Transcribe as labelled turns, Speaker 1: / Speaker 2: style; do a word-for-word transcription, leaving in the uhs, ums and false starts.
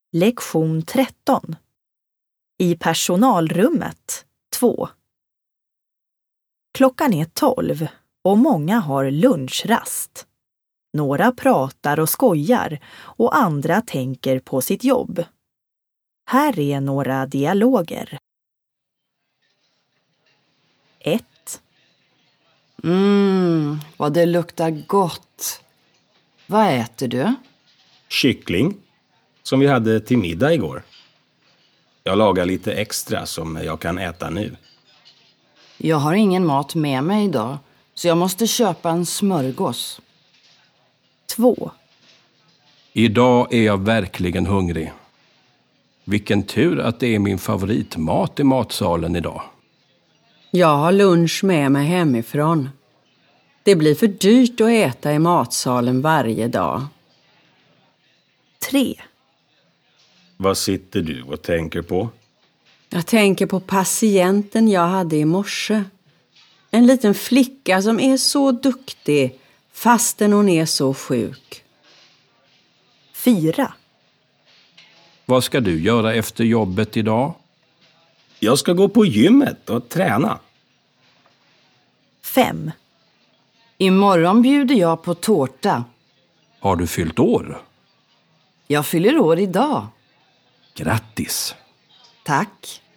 Speaker 1: Lektion tretton. I personalrummet två. Klockan är tolv och många har lunchrast. Några pratar och skojar och andra tänker på sitt jobb. Här är några dialoger. ett.
Speaker 2: Mm, vad det luktar gott. Vad äter du?
Speaker 3: Kyckling, som vi hade till middag igår. Jag lagar lite extra som jag kan äta nu.
Speaker 2: Jag har ingen mat med mig idag, så jag måste köpa en smörgås.
Speaker 1: två.
Speaker 4: Idag är jag verkligen hungrig. Vilken tur att det är min favoritmat i matsalen idag.
Speaker 5: Jag har lunch med mig hemifrån. Det blir för dyrt att äta i matsalen varje dag.
Speaker 1: tre.
Speaker 3: Vad sitter du och tänker på?
Speaker 5: Jag tänker på patienten jag hade i morse. En liten flicka som är så duktig fastän hon är så sjuk.
Speaker 1: fyra.
Speaker 4: Vad ska du göra efter jobbet idag?
Speaker 3: Jag ska gå på gymmet och träna.
Speaker 1: fem.
Speaker 2: Imorgon bjuder jag på tårta.
Speaker 4: Har du fyllt år?
Speaker 2: Jag fyller år idag.
Speaker 4: Grattis!
Speaker 2: Tack.